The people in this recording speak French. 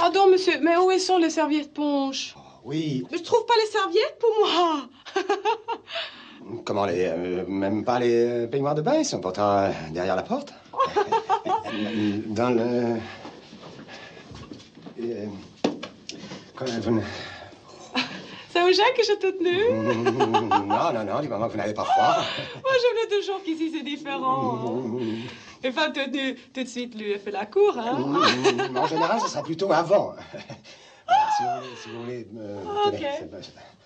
Pardon, monsieur, mais où sont les serviettes ponches? Oh, oui. Mais je trouve pas les serviettes pour moi. Comment même pas les peignoirs de bain, ils sont pourtant derrière la porte. Dans le... C'est au Jacques que je te tenue? Non, du moment que vous n'avez pas froid. Moi, je voulais toujours qu'ici, c'est différent. Et femme tenue, tout de suite, lui, elle fait la cour, hein? En général, ce sera plutôt avant. Voilà, si vous voulez... Ok.